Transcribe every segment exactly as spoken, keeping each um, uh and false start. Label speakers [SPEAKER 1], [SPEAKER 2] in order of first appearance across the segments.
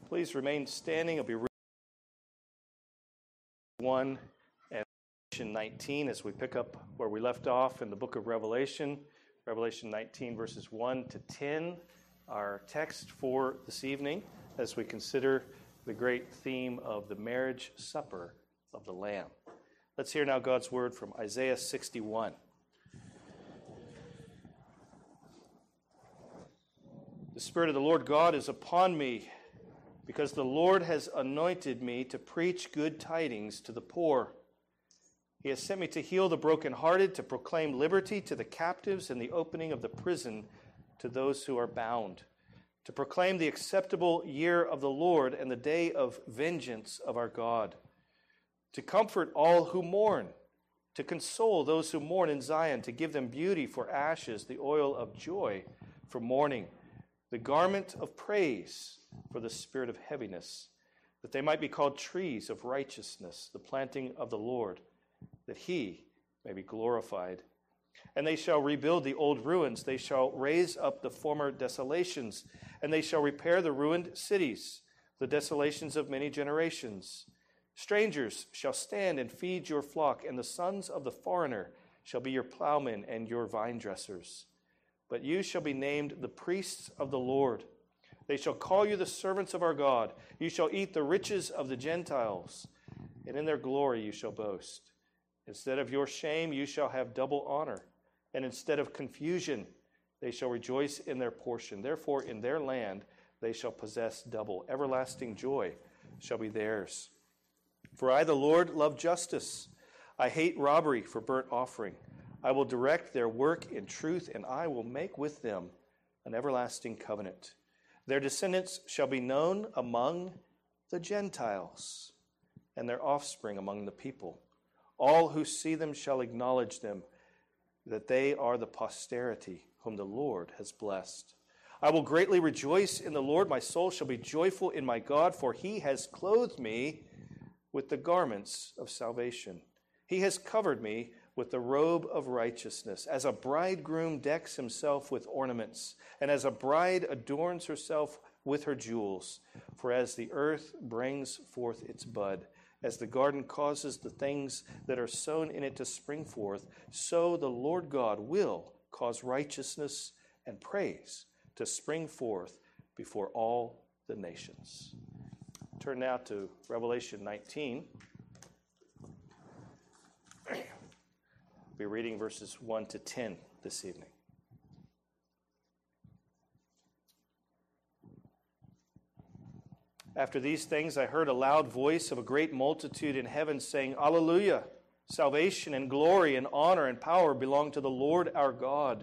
[SPEAKER 1] Please remain standing. I'll be reading one and Revelation nineteen as we pick up where we left off in the book of Revelation. Revelation nineteen, verses one to ten, our text for this evening as we consider the great theme of the marriage supper of the Lamb. Let's hear now God's word from Isaiah sixty-one. The Spirit of the Lord God is upon me, because the Lord has anointed me to preach good tidings to the poor. He has sent me to heal the brokenhearted, to proclaim liberty to the captives and the opening of the prison to those who are bound, to proclaim the acceptable year of the Lord and the day of vengeance of our God, to comfort all who mourn, to console those who mourn in Zion, to give them beauty for ashes, the oil of joy for mourning, the garment of praise for the spirit of heaviness, that they might be called trees of righteousness, the planting of the Lord, that he may be glorified. And they shall rebuild the old ruins, they shall raise up the former desolations, and they shall repair the ruined cities, the desolations of many generations. Strangers shall stand and feed your flock, and the sons of the foreigner shall be your plowmen and your vine dressers. But you shall be named the priests of the Lord. They shall call you the servants of our God. You shall eat the riches of the Gentiles, and in their glory you shall boast. Instead of your shame you shall have double honor, and instead of confusion they shall rejoice in their portion. Therefore in their land they shall possess double. Everlasting joy shall be theirs. For I, the Lord, love justice. I hate robbery for burnt offering. I will direct their work in truth, and I will make with them an everlasting covenant. Their descendants shall be known among the Gentiles, and their offspring among the people. All who see them shall acknowledge them, that they are the posterity whom the Lord has blessed. I will greatly rejoice in the Lord. My soul shall be joyful in my God, for he has clothed me with the garments of salvation. He has covered me with the robe of righteousness, as a bridegroom decks himself with ornaments, and as a bride adorns herself with her jewels. For as the earth brings forth its bud, as the garden causes the things that are sown in it to spring forth, so the Lord God will cause righteousness and praise to spring forth before all the nations. Turn now to Revelation nineteen. We'll be reading verses one to ten this evening. After these things I heard a loud voice of a great multitude in heaven saying, Alleluia! Salvation and glory and honor and power belong to the Lord our God.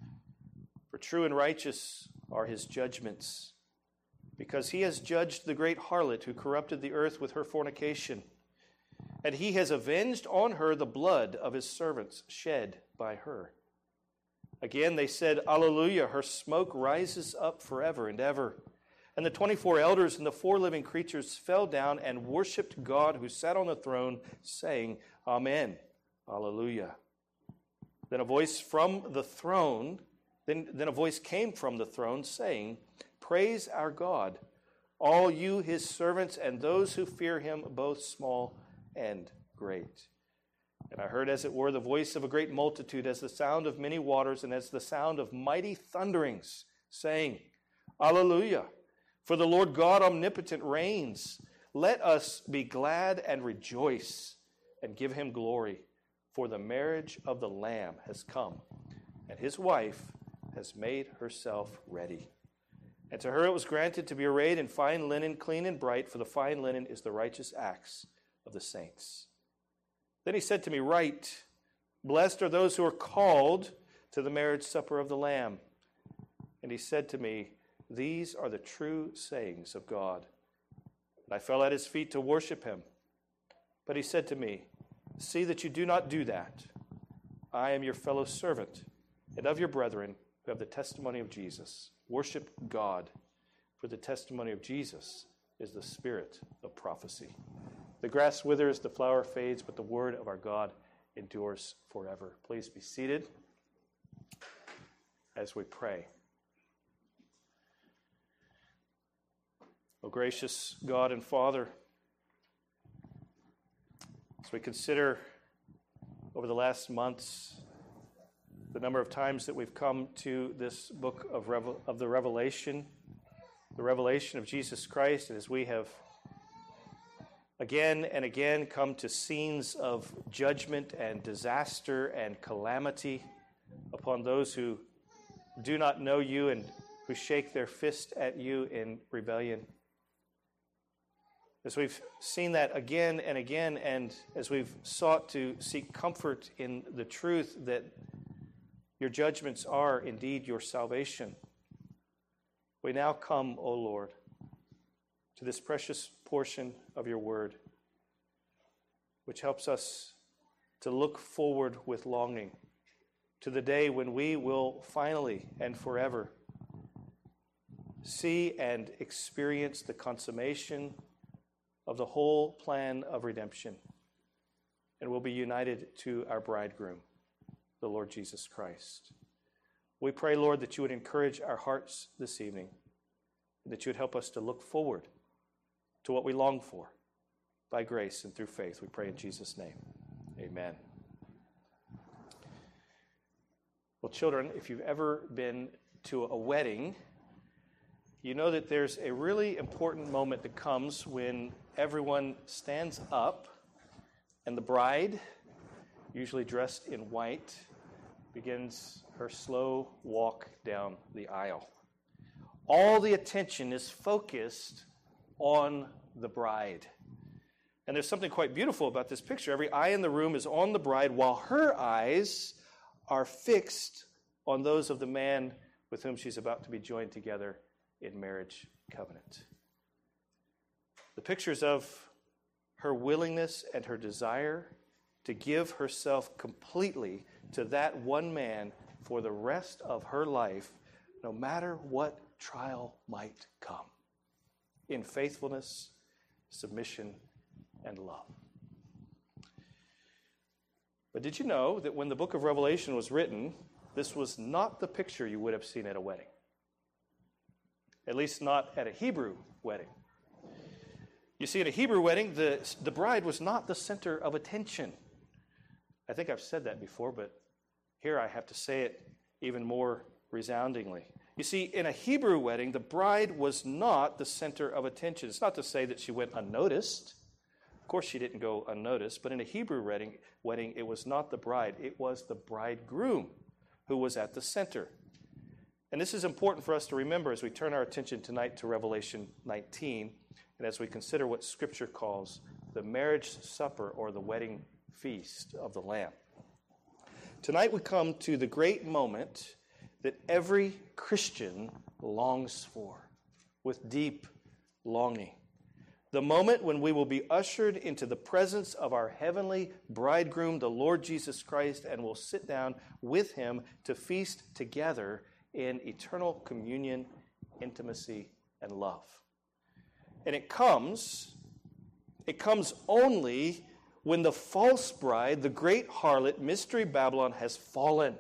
[SPEAKER 1] For true and righteous are his judgments, because he has judged the great harlot who corrupted the earth with her fornication. And he has avenged on her the blood of his servants shed by her. Again they said, Alleluia, her smoke rises up forever and ever. And the twenty-four elders and the four living creatures fell down and worshipped God who sat on the throne, saying, Amen, Alleluia. Then a voice from the throne, then, then a voice came from the throne, saying, Praise our God, all you his servants and those who fear him, both small and great. And I heard, as it were, the voice of a great multitude, as the sound of many waters, and as the sound of mighty thunderings, saying, Alleluia! For the Lord God omnipotent reigns. Let us be glad and rejoice and give him glory. For the marriage of the Lamb has come, and his wife has made herself ready. And to her it was granted to be arrayed in fine linen, clean and bright, for the fine linen is the righteous acts of the saints. Then he said to me, Write, blessed are those who are called to the marriage supper of the Lamb. And he said to me, These are the true sayings of God. And I fell at his feet to worship him. But he said to me, See that you do not do that. I am your fellow servant and of your brethren who have the testimony of Jesus. Worship God, for the testimony of Jesus is the spirit of prophecy. The grass withers, the flower fades, but the word of our God endures forever. Please be seated as we pray. O gracious God and Father, as we consider over the last months the number of times that we've come to this book of, Revel- of the Revelation, the revelation of Jesus Christ, and as we have again and again come to scenes of judgment and disaster and calamity upon those who do not know you and who shake their fist at you in rebellion. As we've seen that again and again, and as we've sought to seek comfort in the truth that your judgments are indeed your salvation, we now come, O Lord, to this precious portion of your word, which helps us to look forward with longing to the day when we will finally and forever see and experience the consummation of the whole plan of redemption, and will be united to our bridegroom, the Lord Jesus Christ. We pray, Lord, that you would encourage our hearts this evening, and that you would help us to look forward to what we long for by grace and through faith. We pray in Jesus' name. Amen. Well, children, if you've ever been to a wedding, you know that there's a really important moment that comes when everyone stands up and the bride, usually dressed in white, begins her slow walk down the aisle. All the attention is focused on the bride. And there's something quite beautiful about this picture. Every eye in the room is on the bride, while her eyes are fixed on those of the man with whom she's about to be joined together in marriage covenant. The pictures of her willingness and her desire to give herself completely to that one man for the rest of her life, no matter what trial might come, in faithfulness, submission, and love. But did you know that when the book of Revelation was written, this was not the picture you would have seen at a wedding? At least not at a Hebrew wedding. You see, at a Hebrew wedding, the, the bride was not the center of attention. I think I've said that before, but here I have to say it even more resoundingly. You see, in a Hebrew wedding, the bride was not the center of attention. It's not to say that she went unnoticed. Of course, she didn't go unnoticed, but in a Hebrew wedding, wedding, it was not the bride. It was the bridegroom who was at the center. And this is important for us to remember as we turn our attention tonight to Revelation nineteen, and as we consider what Scripture calls the marriage supper or the wedding feast of the Lamb. Tonight we come to the great moment that every Christian longs for with deep longing. The moment when we will be ushered into the presence of our heavenly bridegroom, the Lord Jesus Christ, and will sit down with him to feast together in eternal communion, intimacy, and love. And it comes, it comes only when the false bride, the great harlot, Mystery Babylon, has fallen.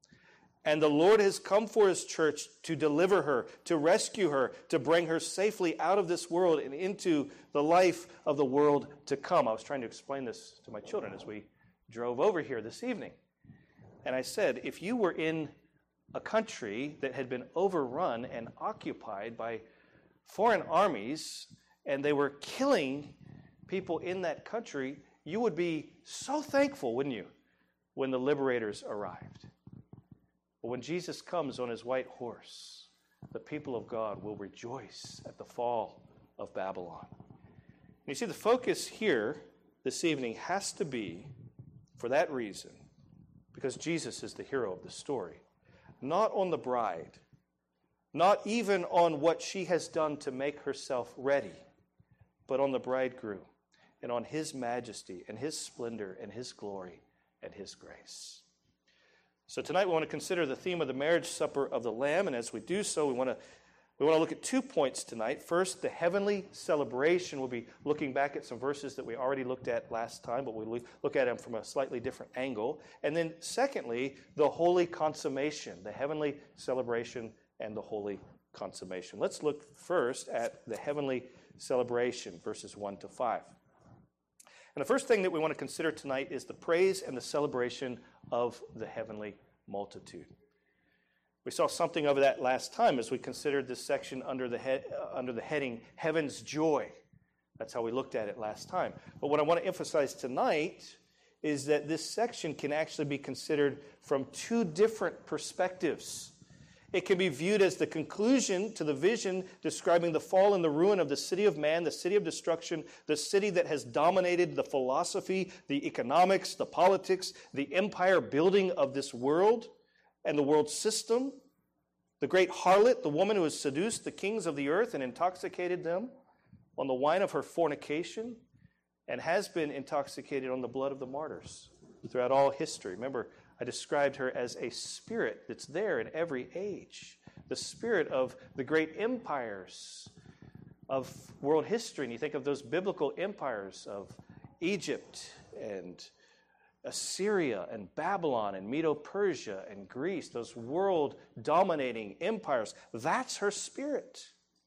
[SPEAKER 1] And the Lord has come for his church to deliver her, to rescue her, to bring her safely out of this world and into the life of the world to come. I was trying to explain this to my children as we drove over here this evening. And I said, if you were in a country that had been overrun and occupied by foreign armies, and they were killing people in that country, you would be so thankful, wouldn't you, when the liberators arrived. But when Jesus comes on his white horse, the people of God will rejoice at the fall of Babylon. And you see, the focus here this evening has to be, for that reason, because Jesus is the hero of the story, not on the bride, not even on what she has done to make herself ready, but on the bridegroom and on his majesty and his splendor and his glory and his grace. So tonight we want to consider the theme of the marriage supper of the Lamb, and as we do so, we want to we want to look at two points tonight. First, the heavenly celebration. We'll be looking back at some verses that we already looked at last time, but we'll look at them from a slightly different angle. And then secondly, the holy consummation, the heavenly celebration and the holy consummation. Let's look first at the heavenly celebration, verses one to five. And the first thing that we want to consider tonight is the praise and the celebration of the heavenly multitude. We saw something of that last time as we considered this section under the head, uh, under the heading, Heaven's Joy. That's how we looked at it last time. But what I want to emphasize tonight is that this section can actually be considered from two different perspectives. It can be viewed as the conclusion to the vision describing the fall and the ruin of the city of man, the city of destruction, the city that has dominated the philosophy, the economics, the politics, the empire building of this world and the world system. The great harlot, the woman who has seduced the kings of the earth and intoxicated them on the wine of her fornication and has been intoxicated on the blood of the martyrs throughout all history. Remember, I described her as a spirit that's there in every age. The spirit of the great empires of world history. And you think of those biblical empires of Egypt and Assyria and Babylon and Medo-Persia and Greece, those world-dominating empires. That's her spirit.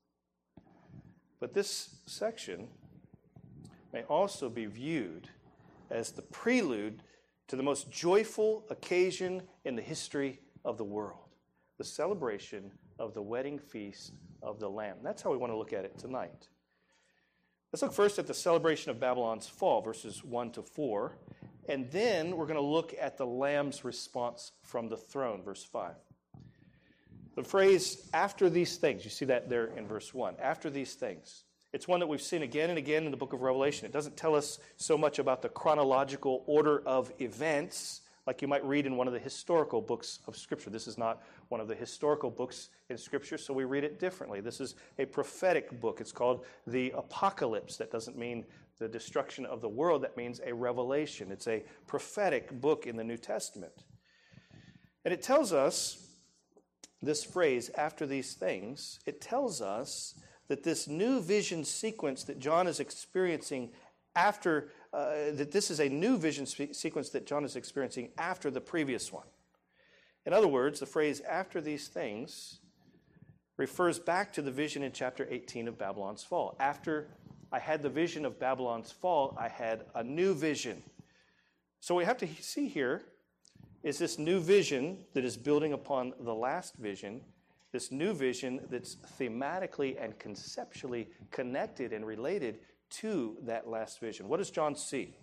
[SPEAKER 1] But this section may also be viewed as the prelude to the most joyful occasion in the history of the world, the celebration of the wedding feast of the Lamb. That's how we want to look at it tonight. Let's look first at the celebration of Babylon's fall, verses one to four, and then we're going to look at the Lamb's response from the throne, verse five. The phrase, after these things, you see that there in verse one, after these things. It's one that we've seen again and again in the book of Revelation. It doesn't tell us so much about the chronological order of events like you might read in one of the historical books of Scripture. This is not one of the historical books in Scripture, so we read it differently. This is a prophetic book. It's called the Apocalypse. That doesn't mean the destruction of the world. That means a revelation. It's a prophetic book in the New Testament. And it tells us, this phrase, after these things, it tells us that this new vision sequence that John is experiencing after, uh, that this is a new vision spe- sequence that John is experiencing after the previous one. In other words, the phrase, after these things, refers back to the vision in chapter eighteen of Babylon's fall. After I had the vision of Babylon's fall, I had a new vision. So what we have to see here is this new vision that is building upon the last vision, this new vision that's thematically and conceptually connected and related to that last vision. What does John see?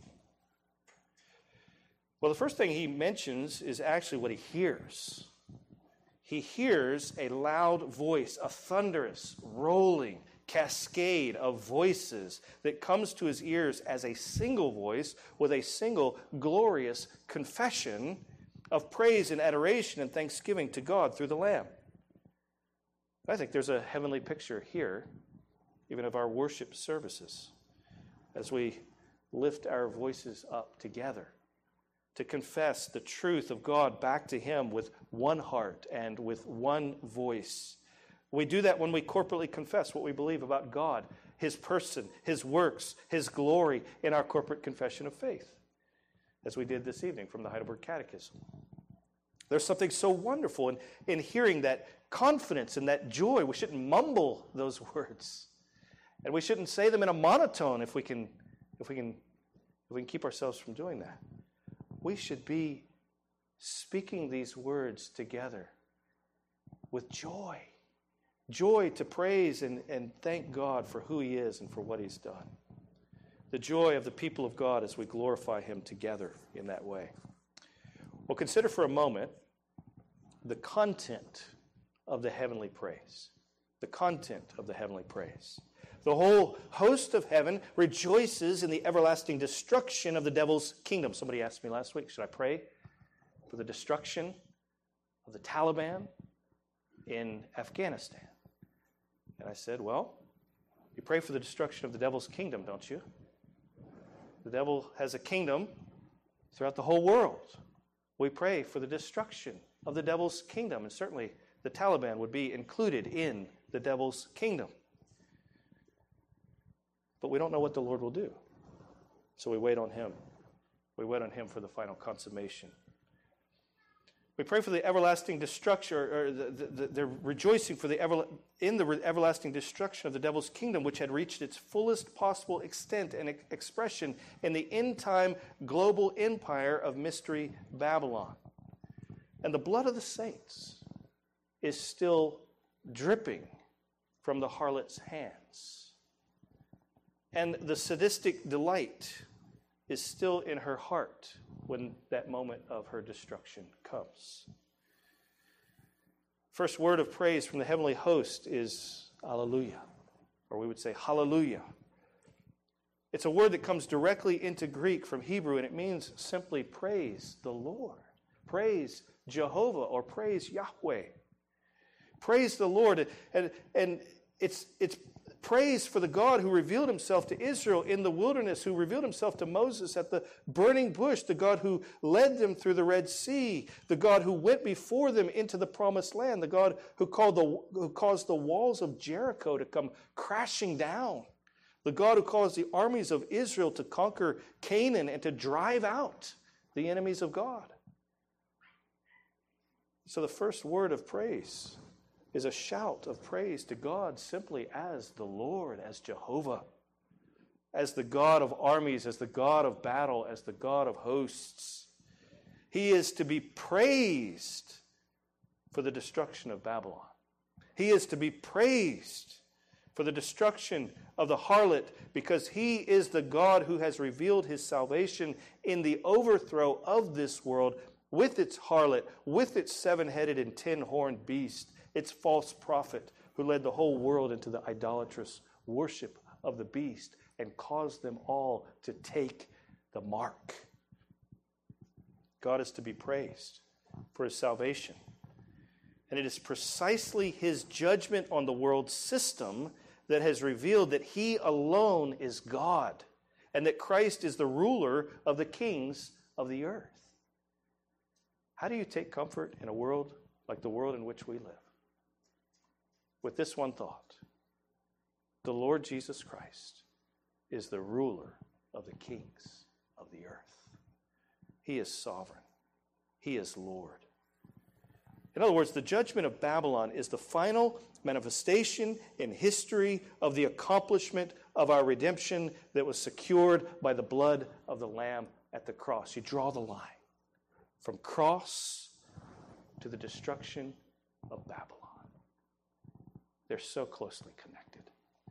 [SPEAKER 1] Well, the first thing he mentions is actually what he hears. He hears a loud voice, a thunderous, rolling cascade of voices that comes to his ears as a single voice with a single glorious confession of praise and adoration and thanksgiving to God through the Lamb. I think there's a heavenly picture here, even of our worship services, as we lift our voices up together to confess the truth of God back to Him with one heart and with one voice. We do that when we corporately confess what we believe about God, His person, His works, His glory in our corporate confession of faith, as we did this evening from the Heidelberg Catechism. There's something so wonderful in, in hearing that confidence and that joy. We shouldn't mumble those words. And we shouldn't say them in a monotone if we can, if we can, if we can keep ourselves from doing that. We should be speaking these words together with joy. Joy to praise and, and thank God for who He is and for what He's done. The joy of the people of God as we glorify Him together in that way. Well, consider for a moment the content of the heavenly praise. The content of the heavenly praise. The whole host of heaven rejoices in the everlasting destruction of the devil's kingdom. Somebody asked me last week, should I pray for the destruction of the Taliban in Afghanistan? And I said, well, you pray for the destruction of the devil's kingdom, don't you? The devil has a kingdom throughout the whole world. We pray for the destruction of the devil's kingdom, and certainly the Taliban would be included in the devil's kingdom. But we don't know what the Lord will do. So we wait on Him. We wait on Him for the final consummation. We pray for the everlasting destruction, or the, the, the, they're rejoicing for the ever, in the everlasting destruction of the devil's kingdom, which had reached its fullest possible extent and expression in the end-time global empire of Mystery Babylon. And the blood of the saints is still dripping from the harlot's hands. And the sadistic delight is still in her heart when that moment of her destruction comes. First word of praise from the heavenly host is Alleluia, or we would say Hallelujah. It's a word that comes directly into Greek from Hebrew, and it means simply praise the Lord, praise Jehovah, or praise Yahweh. Praise the Lord, and, and it's, it's praise for the God who revealed himself to Israel in the wilderness, who revealed himself to Moses at the burning bush, the God who led them through the Red Sea, the God who went before them into the promised land, the God who, called the, who caused the walls of Jericho to come crashing down, the God who caused the armies of Israel to conquer Canaan and to drive out the enemies of God. So the first word of praise is a shout of praise to God simply as the Lord, as Jehovah, as the God of armies, as the God of battle, as the God of hosts. He is to be praised for the destruction of Babylon. He is to be praised for the destruction of the harlot, because he is the God who has revealed his salvation in the overthrow of this world with its harlot, with its seven-headed and ten-horned beast, its false prophet who led the whole world into the idolatrous worship of the beast and caused them all to take the mark. God is to be praised for his salvation. And it is precisely his judgment on the world system that has revealed that he alone is God and that Christ is the ruler of the kings of the earth. How do you take comfort in a world like the world in which we live? With this one thought: the Lord Jesus Christ is the ruler of the kings of the earth. He is sovereign. He is Lord. In other words, the judgment of Babylon is the final manifestation in history of the accomplishment of our redemption that was secured by the blood of the Lamb at the cross. You draw the line from cross to the destruction of Babylon. They're so closely connected.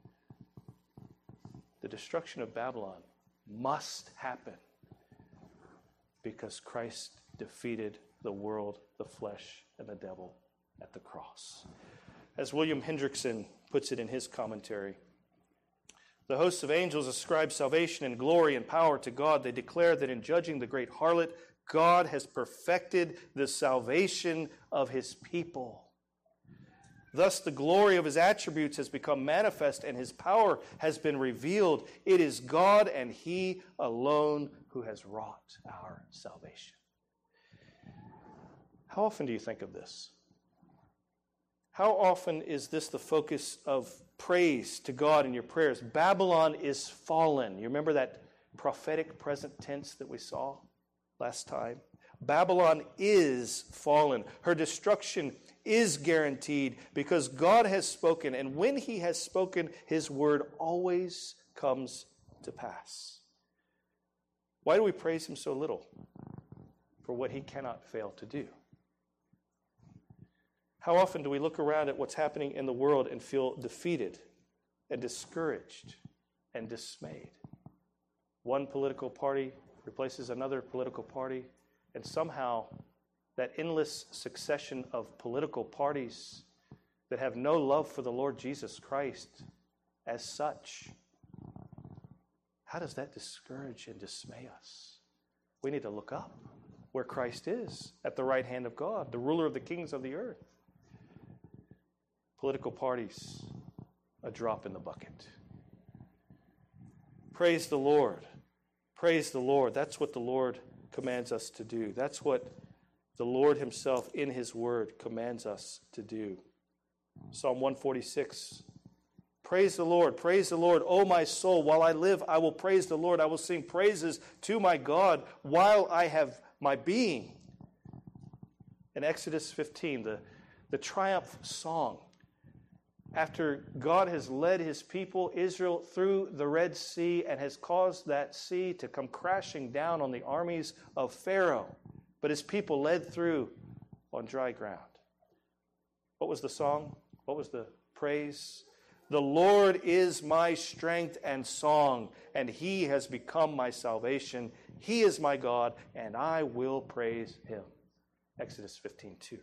[SPEAKER 1] The destruction of Babylon must happen because Christ defeated the world, the flesh, and the devil at the cross. As William Hendrickson puts it in his commentary, the hosts of angels ascribe salvation and glory and power to God. They declare that in judging the great harlot, God has perfected the salvation of his people. Thus, the glory of his attributes has become manifest and his power has been revealed. It is God and he alone who has wrought our salvation. How often do you think of this? How often is this the focus of praise to God in your prayers? Babylon is fallen. You remember that prophetic present tense that we saw last time? Babylon is fallen. Her destruction is guaranteed because God has spoken, and when he has spoken, his word always comes to pass. Why do we praise him so little? For what he cannot fail to do. How often do we look around at what's happening in the world and feel defeated and discouraged and dismayed? One political party replaces another political party, and somehow that endless succession of political parties that have no love for the Lord Jesus Christ as such, how does that discourage and dismay us? We need to look up where Christ is, at the right hand of God, the ruler of the kings of the earth. Political parties, a drop in the bucket. Praise the Lord. Praise the Lord. That's what the Lord commands us to do. That's what the Lord himself in his word commands us to do. Psalm one forty-six. Praise the Lord. Praise the Lord. O my soul, while I live, I will praise the Lord. I will sing praises to my God while I have my being. In Exodus fifteen, the, the triumph song, after God has led his people, Israel, through the Red Sea and has caused that sea to come crashing down on the armies of Pharaoh, but his people led through on dry ground. What was the song? What was the praise? The Lord is my strength and song, and he has become my salvation. He is my God, and I will praise him. Exodus fifteen two.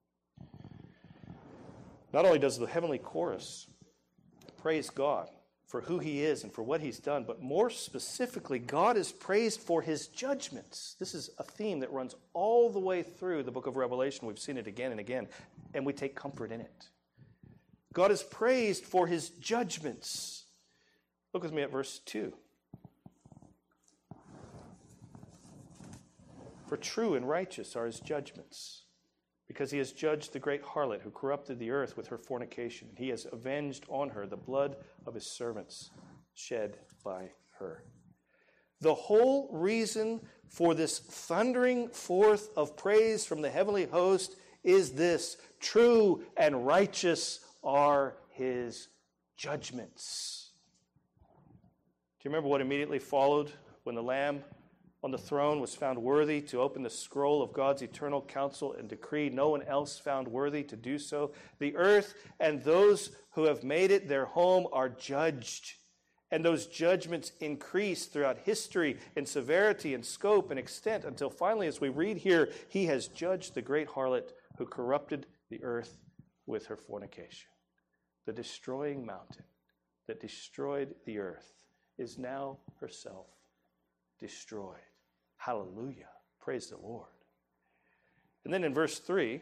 [SPEAKER 1] Not only does the heavenly chorus praise God for who he is and for what he's done, but more specifically, God is praised for his judgments. This is a theme that runs all the way through the book of Revelation. We've seen it again and again, and we take comfort in it. God is praised for his judgments. Look with me at verse two. For true and righteous are his judgments, because he has judged the great harlot who corrupted the earth with her fornication. He has avenged on her the blood of his servants shed by her. The whole reason for this thundering forth of praise from the heavenly host is this: true and righteous are his judgments. Do you remember what immediately followed when the Lamb on the throne was found worthy to open the scroll of God's eternal counsel and decree? No one else found worthy to do so. The earth and those who have made it their home are judged. And those judgments increase throughout history in severity and scope and extent until finally, as we read here, he has judged the great harlot who corrupted the earth with her fornication. The destroying mountain that destroyed the earth is now herself destroyed. Hallelujah. Praise the Lord. And then in verse three,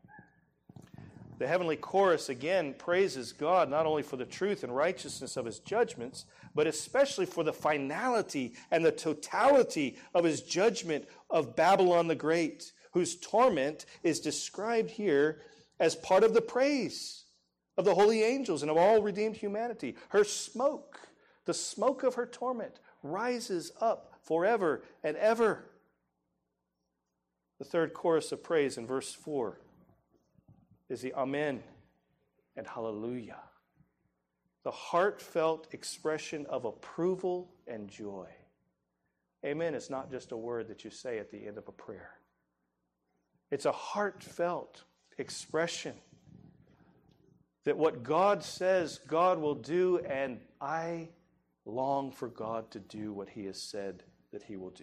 [SPEAKER 1] the heavenly chorus again praises God not only for the truth and righteousness of his judgments, but especially for the finality and the totality of his judgment of Babylon the Great, whose torment is described here as part of the praise of the holy angels and of all redeemed humanity. Her smoke, the smoke of her torment, rises up forever and ever. The third chorus of praise in verse four is the Amen and Hallelujah, the heartfelt expression of approval and joy. Amen is not just a word that you say at the end of a prayer. It's a heartfelt expression that what God says God will do, and I long for God to do what he has said that he will do.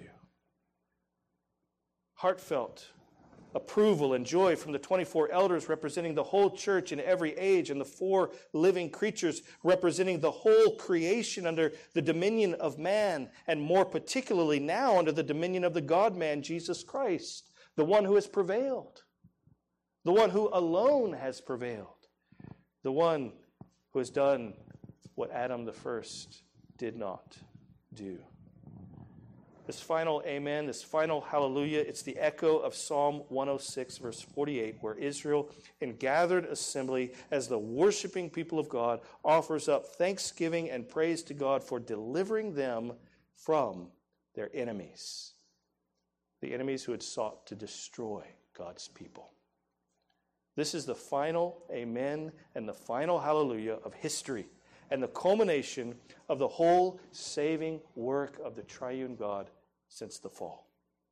[SPEAKER 1] Heartfelt approval and joy from the twenty-four elders representing the whole church in every age, and the four living creatures representing the whole creation under the dominion of man, and more particularly now under the dominion of the God-man, Jesus Christ, the one who has prevailed, the one who alone has prevailed, the one who has done what Adam the first did not do. This final amen, this final hallelujah, it's the echo of Psalm one oh six, verse forty-eight, where Israel, in gathered assembly, as the worshiping people of God, offers up thanksgiving and praise to God for delivering them from their enemies, the enemies who had sought to destroy God's people. This is the final amen and the final hallelujah of history, and the culmination of the whole saving work of the triune God since the fall.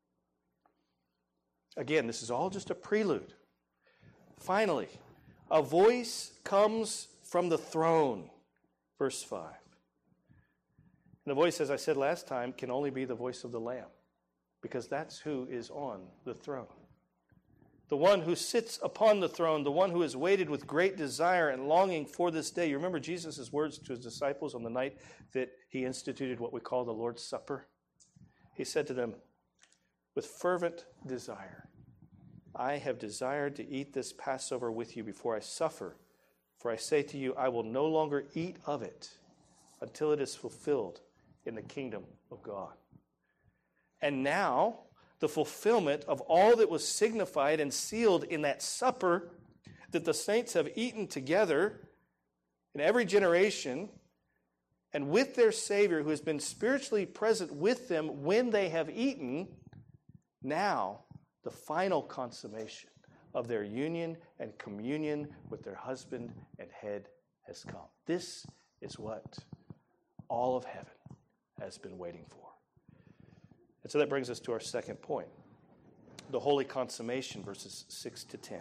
[SPEAKER 1] Again, this is all just a prelude. Finally, a voice comes from the throne, verse five. And the voice, as I said last time, can only be the voice of the Lamb, because that's who is on the throne. The one who sits upon the throne, the one who has waited with great desire and longing for this day. You remember Jesus' words to his disciples on the night that he instituted what we call the Lord's Supper? He said to them, with fervent desire, I have desired to eat this Passover with you before I suffer. For I say to you, I will no longer eat of it until it is fulfilled in the kingdom of God. And now, the fulfillment of all that was signified and sealed in that supper that the saints have eaten together in every generation, and with their Savior who has been spiritually present with them when they have eaten, now the final consummation of their union and communion with their husband and head has come. This is what all of heaven has been waiting for. And so that brings us to our second point, the holy consummation, verses six to ten.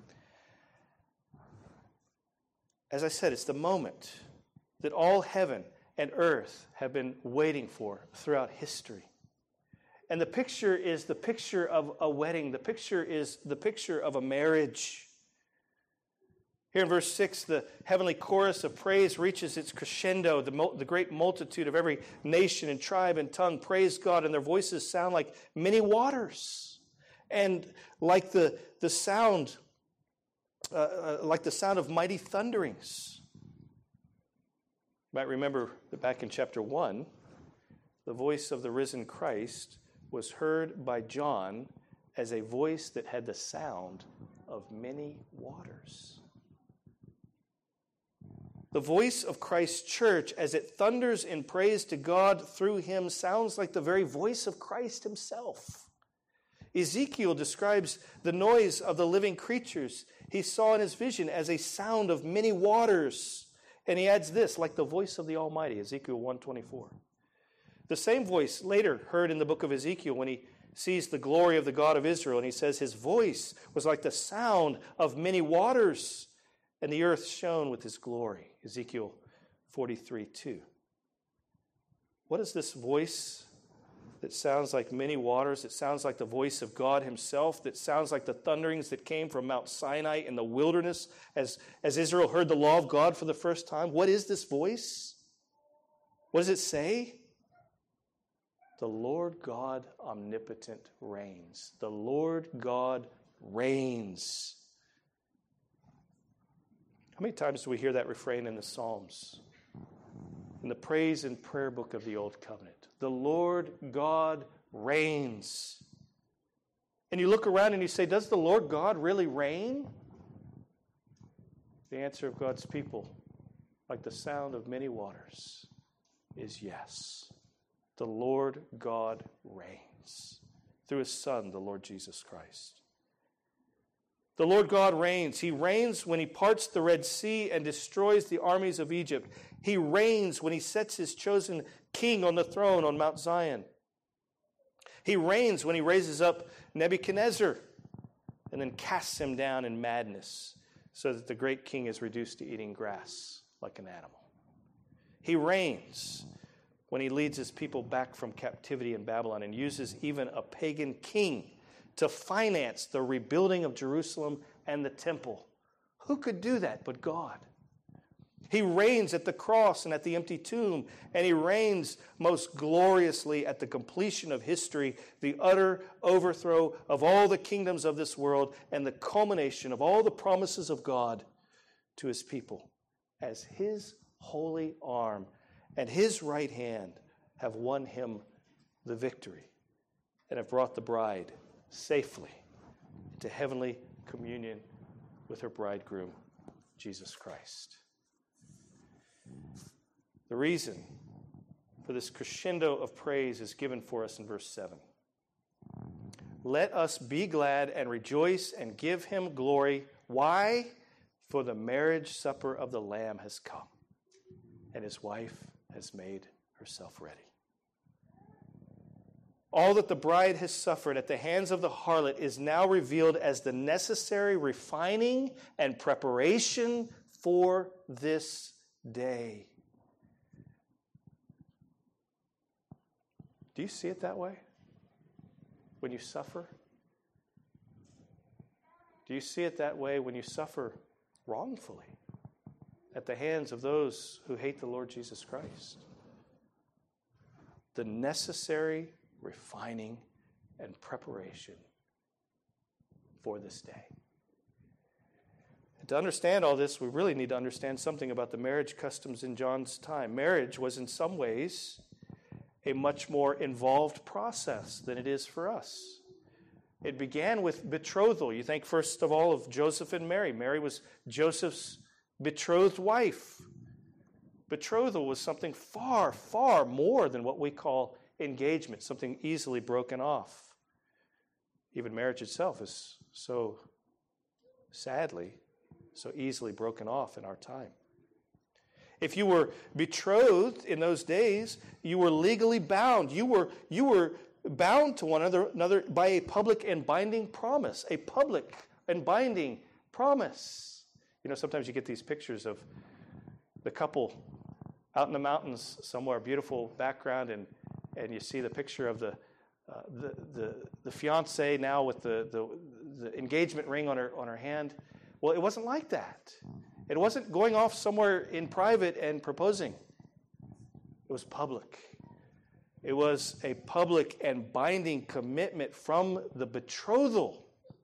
[SPEAKER 1] As I said, it's the moment that all heaven and earth have been waiting for throughout history. And the picture is the picture of a wedding. The picture is the picture of a marriage. Here in verse six, the heavenly chorus of praise reaches its crescendo. The, mul- the great multitude of every nation and tribe and tongue praise God, and their voices sound like many waters. And like the, the sound, uh, uh, like the sound of mighty thunderings. You might remember that back in chapter one, the voice of the risen Christ was heard by John as a voice that had the sound of many waters. The voice of Christ's church, as it thunders in praise to God through him, sounds like the very voice of Christ himself. Ezekiel describes the noise of the living creatures he saw in his vision as a sound of many waters. And he adds this, like the voice of the Almighty, Ezekiel one twenty-four. The same voice later heard in the book of Ezekiel when he sees the glory of the God of Israel, and he says his voice was like the sound of many waters, and the earth shone with his glory, Ezekiel forty-three two. What is this voice that sounds like many waters? It sounds like the voice of God himself, that sounds like the thunderings that came from Mount Sinai in the wilderness as, as Israel heard the law of God for the first time. What is this voice? What does it say? The Lord God omnipotent reigns. The Lord God reigns. How many times do we hear that refrain in the Psalms? In the praise and prayer book of the Old Covenant. The Lord God reigns. And you look around and you say, does the Lord God really reign? The answer of God's people, like the sound of many waters, is yes. The Lord God reigns through his Son, the Lord Jesus Christ. The Lord God reigns. He reigns when he parts the Red Sea and destroys the armies of Egypt. He reigns when he sets his chosen king on the throne on Mount Zion. He reigns when he raises up Nebuchadnezzar and then casts him down in madness so that the great king is reduced to eating grass like an animal. He reigns when he leads his people back from captivity in Babylon and uses even a pagan king to finance the rebuilding of Jerusalem and the temple. Who could do that but God? He reigns at the cross and at the empty tomb, and he reigns most gloriously at the completion of history, the utter overthrow of all the kingdoms of this world, and the culmination of all the promises of God to his people, as his holy arm and his right hand have won him the victory and have brought the bride safely into heavenly communion with her bridegroom, Jesus Christ. The reason for this crescendo of praise is given for us in verse seven. Let us be glad and rejoice and give him glory. Why? For the marriage supper of the Lamb has come, and his wife has made herself ready. All that the bride has suffered at the hands of the harlot is now revealed as the necessary refining and preparation for this day. Do you see it that way? When you suffer? Do you see it that way when you suffer wrongfully at the hands of those who hate the Lord Jesus Christ? The necessary refining and preparation for this day. And to understand all this, we really need to understand something about the marriage customs in John's time. Marriage was in some ways a much more involved process than it is for us. It began with betrothal. You think first of all of Joseph and Mary. Mary was Joseph's betrothed wife. Betrothal was something far, far more than what we call engagement, something easily broken off. Even marriage itself is so sadly, so easily broken off in our time. If you were betrothed in those days, you were legally bound. You were, you were bound to one another, another by a public and binding promise, a public and binding promise. You know, sometimes you get these pictures of the couple out in the mountains somewhere, beautiful background, and, and you see the picture of the uh, the, the the fiancée now with the, the the engagement ring on her on her hand. Well, it wasn't like that. It wasn't going off somewhere in private and proposing. It was public. It was a public and binding commitment from the betrothal.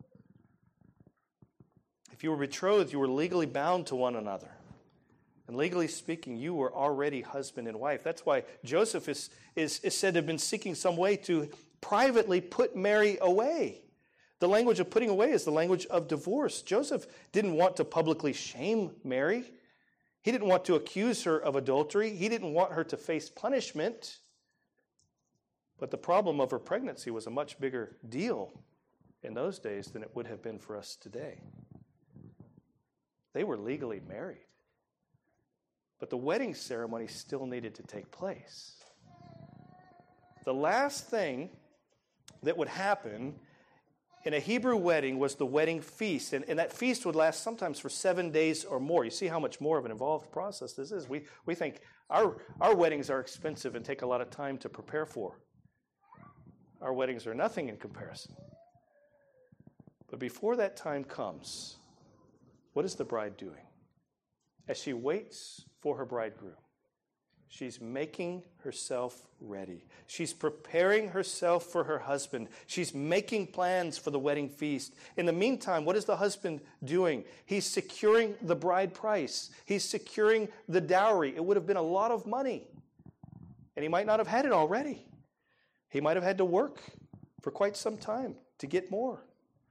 [SPEAKER 1] If you were betrothed, you were legally bound to one another. And legally speaking, you were already husband and wife. That's why Joseph is, is, is said to have been seeking some way to privately put Mary away. The language of putting away is the language of divorce. Joseph didn't want to publicly shame Mary. He didn't want to accuse her of adultery. He didn't want her to face punishment. But the problem of her pregnancy was a much bigger deal in those days than it would have been for us today. They were legally married. But the wedding ceremony still needed to take place. The last thing that would happen in a Hebrew wedding was the wedding feast. And, and that feast would last sometimes for seven days or more. You see how much more of an involved process this is. We, we think our, our weddings are expensive and take a lot of time to prepare for. Our weddings are nothing in comparison. But before that time comes, what is the bride doing? As she waits for her bridegroom, she's making herself ready. She's preparing herself for her husband. She's making plans for the wedding feast. In the meantime, what is the husband doing? He's securing the bride price. He's securing the dowry. It would have been a lot of money. And he might not have had it already. He might have had to work for quite some time to get more.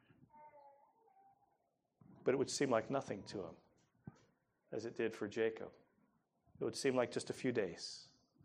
[SPEAKER 1] But it would seem like nothing to him, as it did for Jacob. It would seem like just a few days.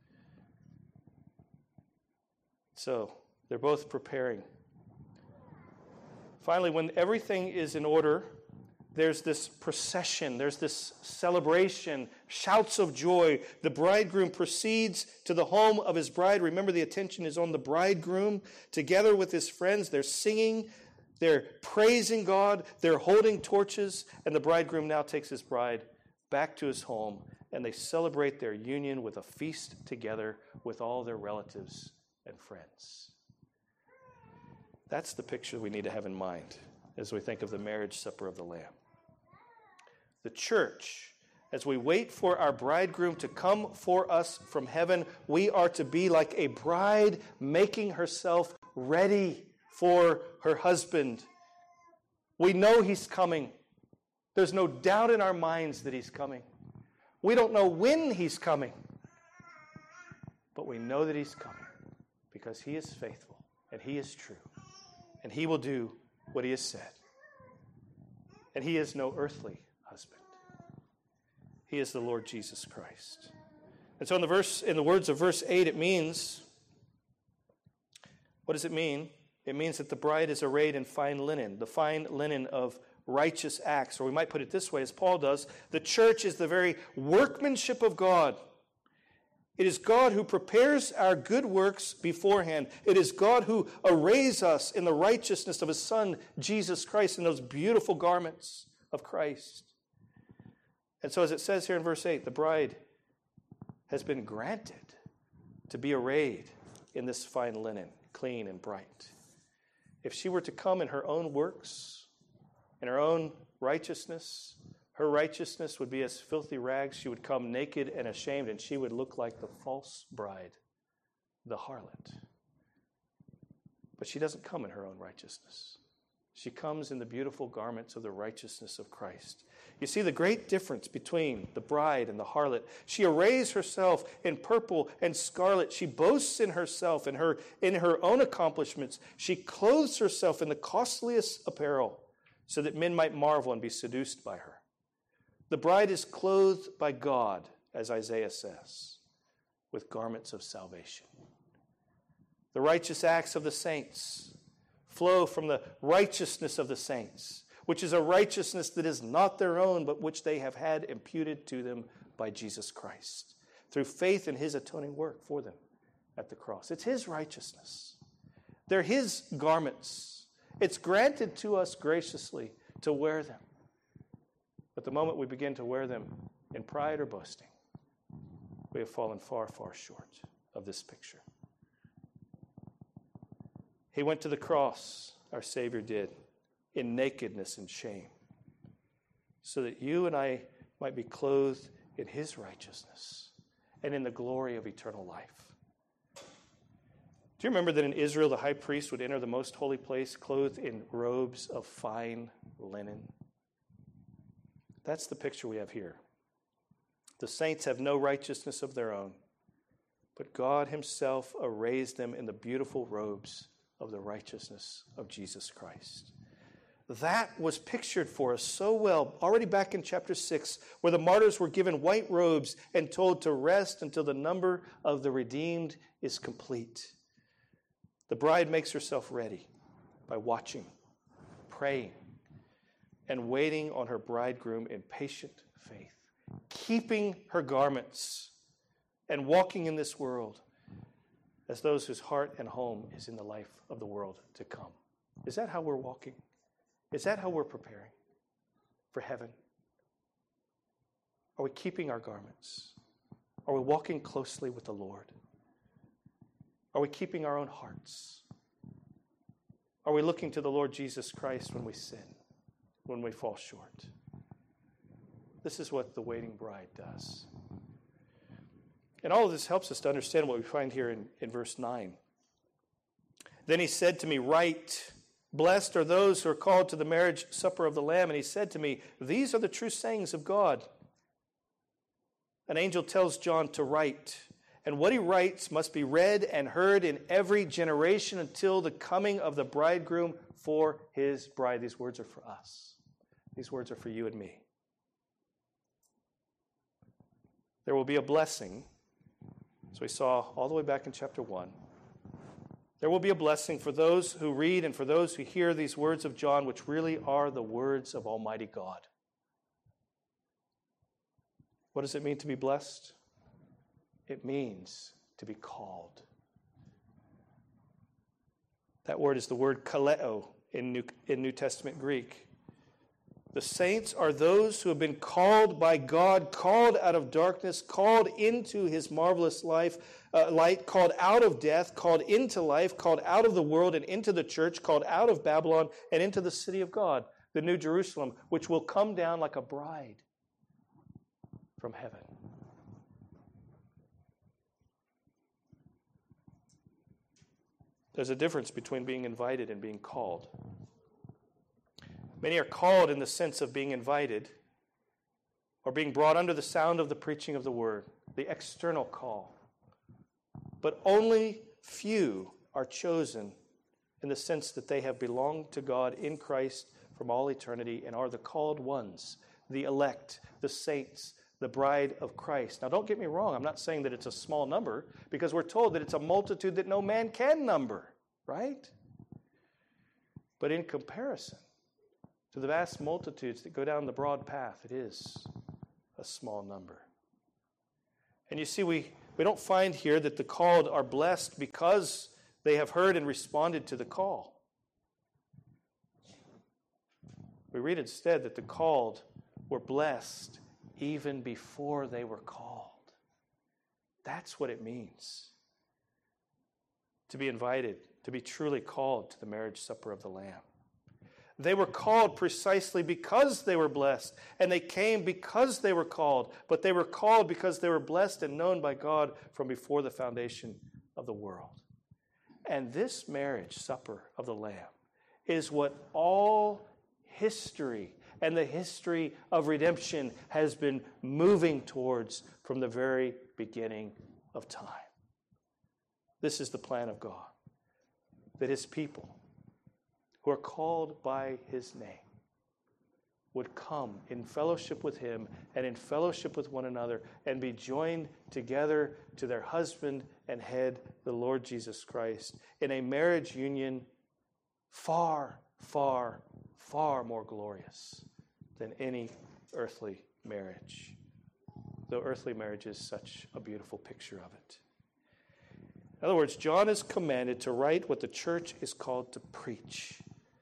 [SPEAKER 1] So, they're both preparing. Finally, when everything is in order, there's this procession, there's this celebration, shouts of joy. The bridegroom proceeds to the home of his bride. Remember, the attention is on the bridegroom. Together with his friends, they're singing, they're praising God, they're holding torches, and the bridegroom now takes his bride back to his home, and they celebrate their union with a feast together with all their relatives and friends. That's the picture we need to have in mind as we think of the marriage supper of the Lamb. The church, as we wait for our bridegroom to come for us from heaven, we are to be like a bride making herself ready for her husband. We know he's coming. There's no doubt in our minds that he's coming. We don't know when he's coming, but we know that he's coming because he is faithful and he is true and he will do what he has said. And he is no earthly husband. He is the Lord Jesus Christ. And so in the verse, in the words of verse eight, it means, what does it mean? It means that the bride is arrayed in fine linen, the fine linen of righteous acts. Or we might put it this way, as Paul does, the church is the very workmanship of God. It is God who prepares our good works beforehand. It is God who arrays us in the righteousness of his Son, Jesus Christ, in those beautiful garments of Christ. And so as it says here in verse eight, the bride has been granted to be arrayed in this fine linen, clean and bright. If she were to come in her own works, in her own righteousness, her righteousness would be as filthy rags. She would come naked and ashamed, and she would look like the false bride, the harlot. But she doesn't come in her own righteousness. She comes in the beautiful garments of the righteousness of Christ. You see the great difference between the bride and the harlot. She arrays herself in purple and scarlet. She boasts in herself and her, in her own accomplishments. She clothes herself in the costliest apparel so that men might marvel and be seduced by her. The bride is clothed by God, as Isaiah says, with garments of salvation. The righteous acts of the saints flow from the righteousness of the saints. which is a righteousness that is not their own, but which they have had imputed to them by Jesus Christ, through faith in his atoning work for them at the cross. It's his righteousness. They're his garments. It's granted to us graciously to wear them. But the moment we begin to wear them in pride or boasting, we have fallen far, far short of this picture. He went to the cross, our Savior did, in nakedness and shame, so that you and I might be clothed in his righteousness and in the glory of eternal life. Do you remember that in Israel the high priest would enter the most holy place clothed in robes of fine linen? That's the picture we have here. The saints have no righteousness of their own, but God himself arrayed them in the beautiful robes of the righteousness of Jesus Christ. That was pictured for us so well already back in chapter six, where the martyrs were given white robes and told to rest until the number of the redeemed is complete. The bride makes herself ready by watching, praying, and waiting on her bridegroom in patient faith, keeping her garments and walking in this world as those whose heart and home is in the life of the world to come. Is that how we're walking? Is that how we're preparing for heaven? Are we keeping our garments? Are we walking closely with the Lord? Are we keeping our own hearts? Are we looking to the Lord Jesus Christ when we sin, when we fall short? This is what the waiting bride does. And all of this helps us to understand what we find here in, in verse nine. Then he said to me, "Write, blessed are those who are called to the marriage supper of the Lamb." And he said to me, "These are the true sayings of God." An angel tells John to write, and what he writes must be read and heard in every generation until the coming of the bridegroom for his bride. These words are for us. These words are for you and me. There will be a blessing. So we saw all the way back in chapter one. There will be a blessing for those who read and for those who hear these words of John, which really are the words of Almighty God. What does it mean to be blessed? It means to be called. That word is the word kaleo in New, in New Testament Greek. The saints are those who have been called by God, called out of darkness, called into his marvelous life, uh, light, called out of death, called into life, called out of the world and into the church, called out of Babylon and into the city of God, the New Jerusalem, which will come down like a bride from heaven. There's a difference between being invited and being called. Many are called in the sense of being invited or being brought under the sound of the preaching of the word, the external call. But only few are chosen in the sense that they have belonged to God in Christ from all eternity and are the called ones, the elect, the saints, the bride of Christ. Now, don't get me wrong. I'm not saying that it's a small number, because we're told that it's a multitude that no man can number, right? But in comparison to the vast multitudes that go down the broad path, it is a small number. And you see, we, we don't find here that the called are blessed because they have heard and responded to the call. We read instead that the called were blessed even before they were called. That's what it means to be invited, to be truly called to the marriage supper of the Lamb. They were called precisely because they were blessed, and they came because they were called, but they were called because they were blessed and known by God from before the foundation of the world. And this marriage supper of the Lamb is what all history and the history of redemption has been moving towards from the very beginning of time. This is the plan of God, that his people who are called by his name would come in fellowship with him and in fellowship with one another and be joined together to their husband and head, the Lord Jesus Christ, in a marriage union far, far, far more glorious than any earthly marriage. Though earthly marriage is such a beautiful picture of it. In other words, John is commanded to write what the church is called to preach.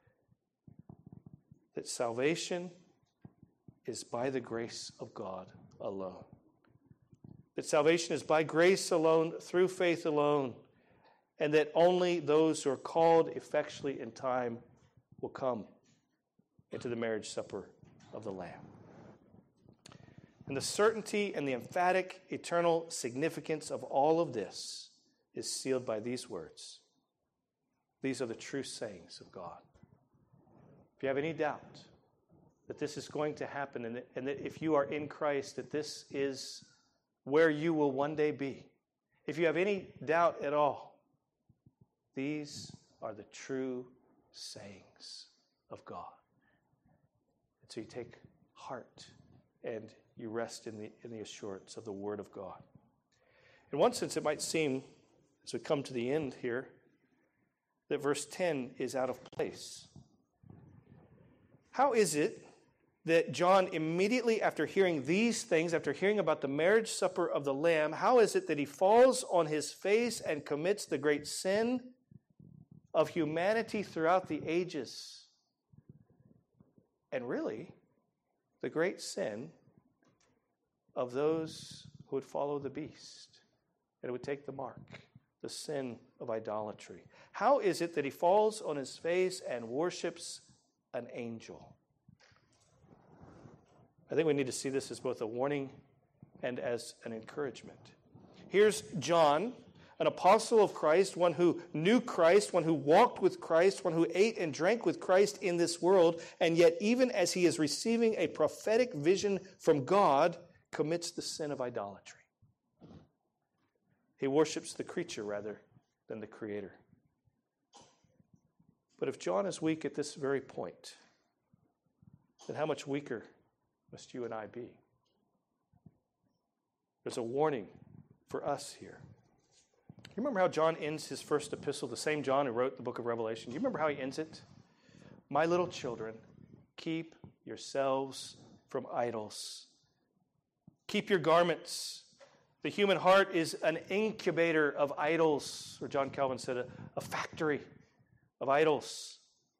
[SPEAKER 1] That salvation is by the grace of God alone. That salvation is by grace alone, through faith alone, and that only those who are called effectually in time will come into the marriage supper of the Lamb. And the certainty and the emphatic eternal significance of all of this is sealed by these words. These are the true sayings of God. If you have any doubt that this is going to happen, and that, and that if you are in Christ, that this is where you will one day be. If you have any doubt at all, these are the true sayings of God. And so you take heart and you rest in the, in the assurance of the Word of God. In one sense, it might seem, as we come to the end here, that verse ten is out of place. How is it that John, immediately after hearing these things, after hearing about the marriage supper of the Lamb, how is it that he falls on his face and commits the great sin of humanity throughout the ages? And really, the great sin of those who would follow the beast and would take the mark, the sin of idolatry. How is it that he falls on his face and worships an angel? I think we need to see this as both a warning and as an encouragement. Here's John, an apostle of Christ, one who knew Christ, one who walked with Christ, one who ate and drank with Christ in this world, and yet even as he is receiving a prophetic vision from God, commits the sin of idolatry. He worships the creature rather than the Creator. But if John is weak at this very point, then how much weaker must you and I be? There's a warning for us here. You remember how John ends his first epistle, the same John who wrote the book of Revelation? You remember how he ends it? My little children, keep yourselves from idols. Keep your garments. The human heart is an incubator of idols, or John Calvin said, a, a factory of idols.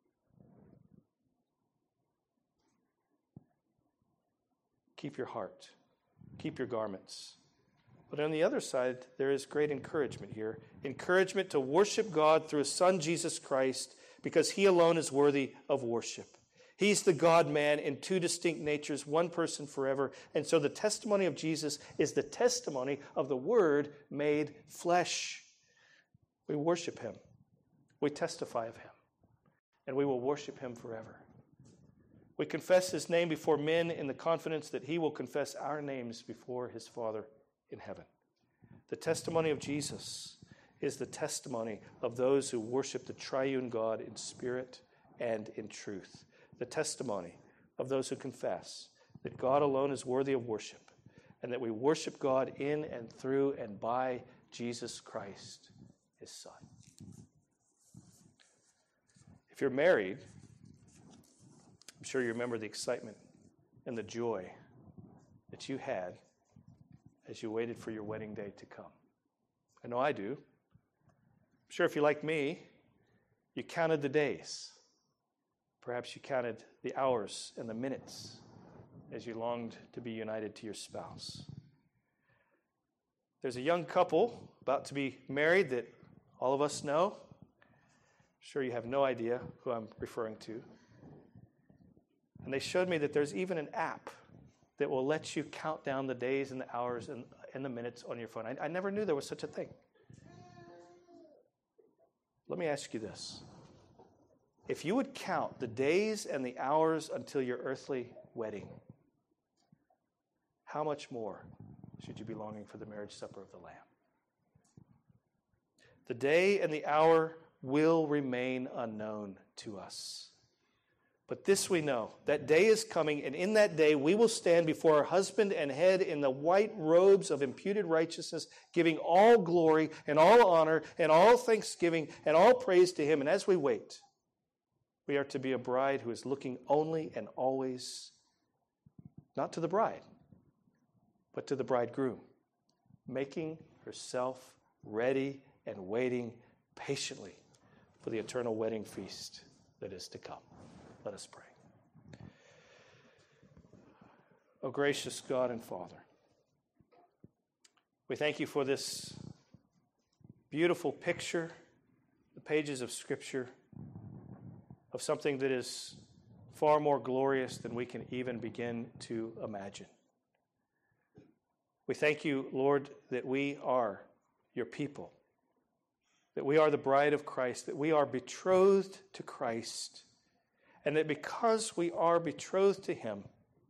[SPEAKER 1] Keep your heart. Keep your garments. But on the other side, there is great encouragement here. Encouragement to worship God through His Son, Jesus Christ, because He alone is worthy of worship. He's the God-man in two distinct natures, one person forever. And so the testimony of Jesus is the testimony of the Word made flesh. We worship Him. We testify of Him. And we will worship Him forever. We confess His name before men in the confidence that He will confess our names before His Father in heaven. The testimony of Jesus is the testimony of those who worship the triune God in spirit and in truth. The testimony of those who confess that God alone is worthy of worship and that we worship God in and through and by Jesus Christ, His Son. If you're married, I'm sure you remember the excitement and the joy that you had as you waited for your wedding day to come. I know I do. I'm sure if you're like me, you counted the days. Perhaps you counted the hours and the minutes as you longed to be united to your spouse. There's a young couple about to be married that all of us know. I'm sure you have no idea who I'm referring to. And they showed me that there's even an app that will let you count down the days and the hours and, and the minutes on your phone. I, I never knew there was such a thing. Let me ask you this. If you would count the days and the hours until your earthly wedding, how much more should you be longing for the marriage supper of the Lamb? The day and the hour will remain unknown to us. But this we know, that day is coming, and in that day we will stand before our husband and head in the white robes of imputed righteousness, giving all glory and all honor and all thanksgiving and all praise to Him. And as we wait, We are to be a bride who is looking only and always not to the bride, but to the bridegroom, making herself ready and waiting patiently for the eternal wedding feast that is to come. Let us pray. O gracious God and Father, we thank you for this beautiful picture, the pages of Scripture, of something that is far more glorious than we can even begin to imagine. We thank you, Lord, that we are your people, that we are the bride of Christ, that we are betrothed to Christ, and that because we are betrothed to him,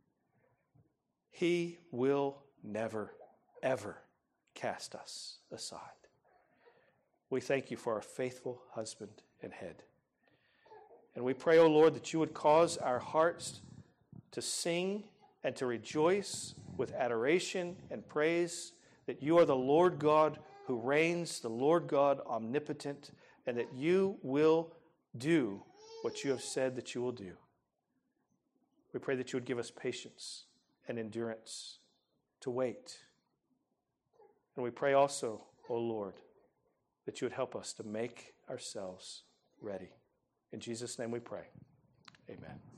[SPEAKER 1] he will never, ever cast us aside. We thank you for our faithful husband and head. And we pray, O Lord, that you would cause our hearts to sing and to rejoice with adoration and praise, that you are the Lord God who reigns, the Lord God omnipotent, and that you will do what you have said that you will do. We pray that you would give us patience and endurance to wait. And we pray also, O Lord, that you would help us to make ourselves ready. In Jesus' name we pray. Amen.